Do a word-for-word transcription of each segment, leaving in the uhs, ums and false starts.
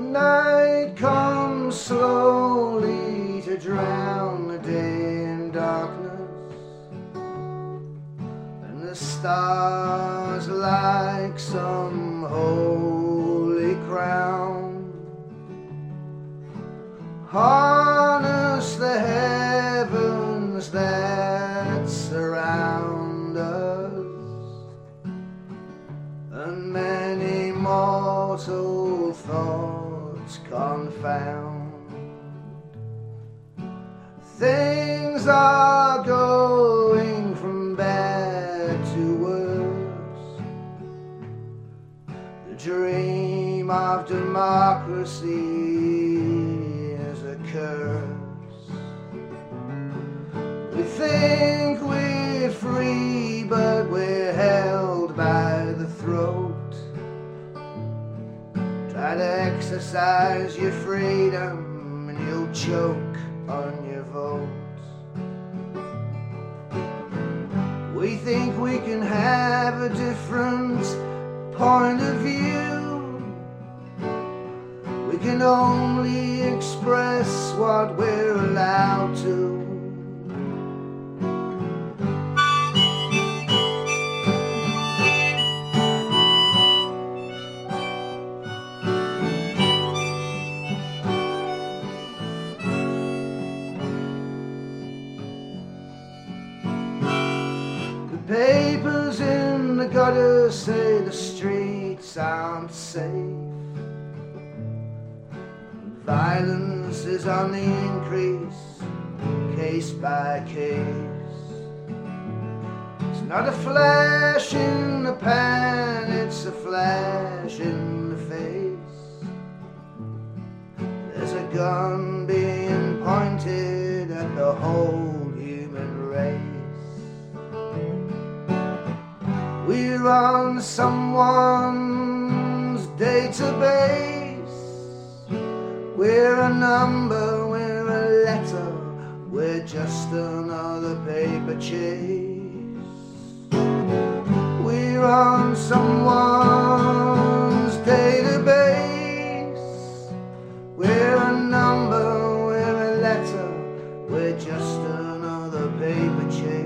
Night comes slowly to drown the day in darkness, and the stars like some holy crown harness the heavens that surround us, and many mortal thoughts confound. Things are going from bad to worse. The dream of democracy is a curse. We think we're free, but we're held by the throat. Try to exercise your freedom and you'll choke on your vote. We think we can have a different point of view. We can only express what we're allowed to. Papers in the gutter say the streets aren't safe. Violence is on the increase, case by case. It's not a flash in the pan, it's a flash in the face. There's a gun being pointed at the whole human race. We're on someone's database. We're a number, we're a letter, we're just another paper chase. We're on someone's database. We're a number, we're a letter, we're just another paper chase.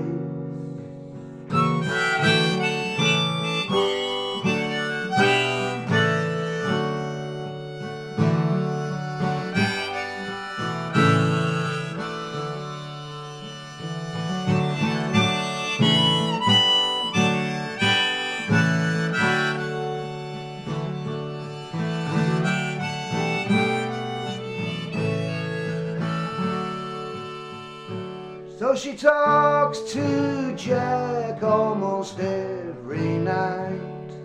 So she talks to Jack almost every night.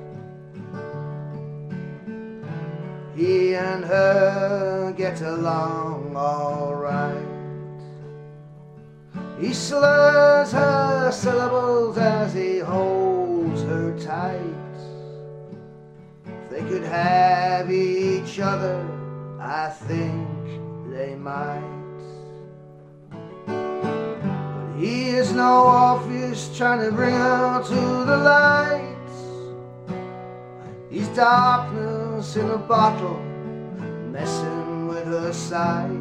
He and her get along all right. He slurs her syllables as he holds her tight. If they could have each other, I think they might. He is no Orpheus trying to bring her to the light. He's darkness in a bottle, messing with her sight.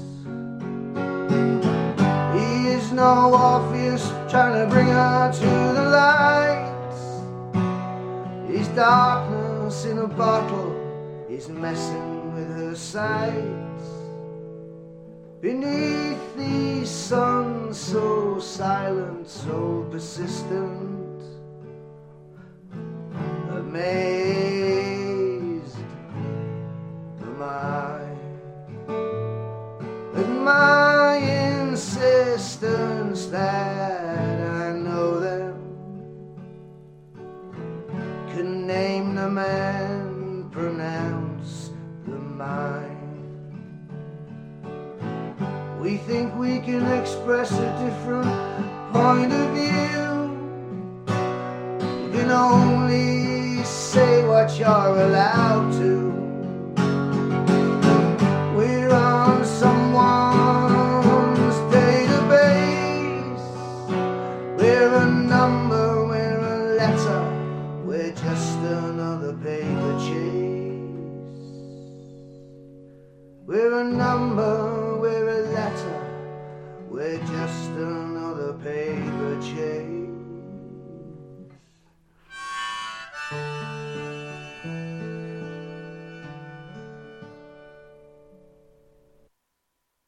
He is no Orpheus trying to bring her to the light. He's darkness in a bottle, he's messing with her sight. Beneath these suns so silent, so persistent, amazed am I at my insistence that I know them, can name them and pronounce the mind. We think we can express a different point of view. You can only say what you're allowed to. We're on someone's database. We're a number, we're a letter, we're just another paper chase. We're a number, we're a letter, we're just another paper chase.